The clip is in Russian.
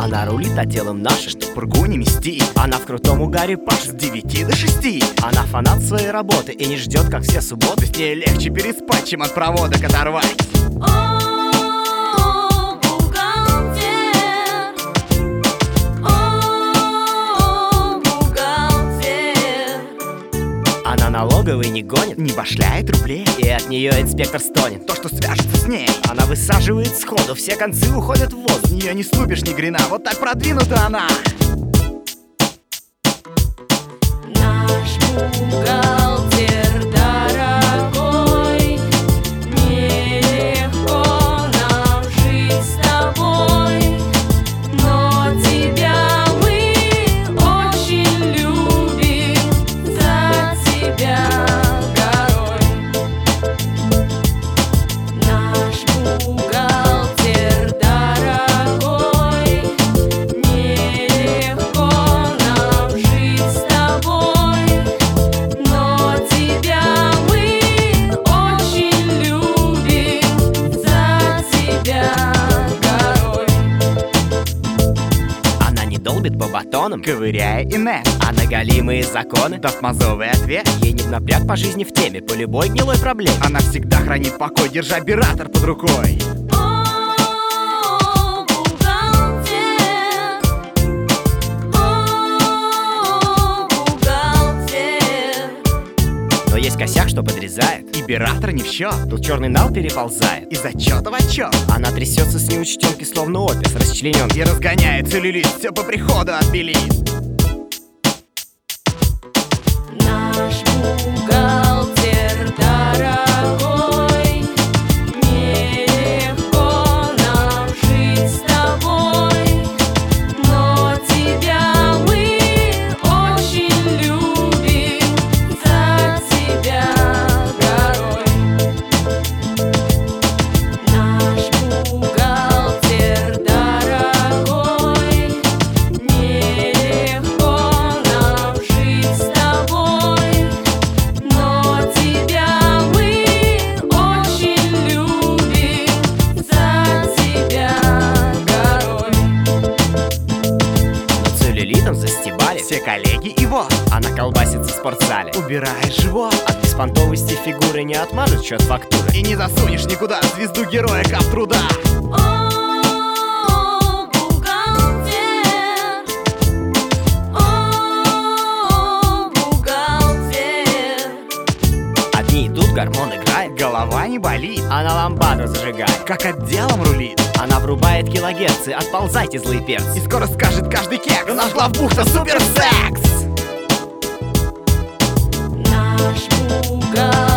Она рулит отделом нашим, чтоб пургу не мести. она в крутом угаре пашет С 9 до 6. Она фанат своей работы и не ждет, как все субботы. С ней легче переспать, чем от проводок оторвать. Она налоговый не гонит, Не башляет рублей. и от нее инспектор стонет. То, что свяжется с ней, Она высаживает сходу, все концы уходят в воздух. ее не слупишь ни грина. Вот так продвинута она. Наш бухгалтер дорогой, нелегко нам жить с тобой, но тебя мы очень любим, за тебя горой. Наш бухгалтер дорогой, нелегко нам жить с тобой, но тебя мы очень любим, за тебя горой. Она не долбит по батонам, Ковыряя инет, она голимые законы. даст мазовый ответ. Ей не в напряг по жизни в теме, по любой гнилой проблеме. Она всегда хранит покой, держа оператор под рукой. О, бухгалтер, Но есть косяк, что подрезает. Оператор не в счет. Тут черный нал переползает. Из отчета в отчет. Она трясется с неучтенки, словно опис расчленен. И разгоняет целлюлит, все по приходу отбелит. наш бухгалтер дорогой, нелегко нам жить с тобой, но тебя мы очень любим, за тебя горой. Наш бухгалтер дорогой, нелегко нам жить с тобой, но тебя мы очень любим, за тебя горой. Но целлюлитом застебали. Все коллеги и вот Она колбасится в спортзале. убирает живот. От беспонтовости фигуры не отмажет счет фактуры. И не засунешь никуда звезду героя кап труда. О, бухгалтер, Одни идут, гормон играет. Голова не болит, Она ламбаду зажигает. как отделом рулит. Она врубает килогерцы. Отползайте, злые И перцы. скоро скажет каждый кекс: наш главбухта суперсекс. наш бухгалтер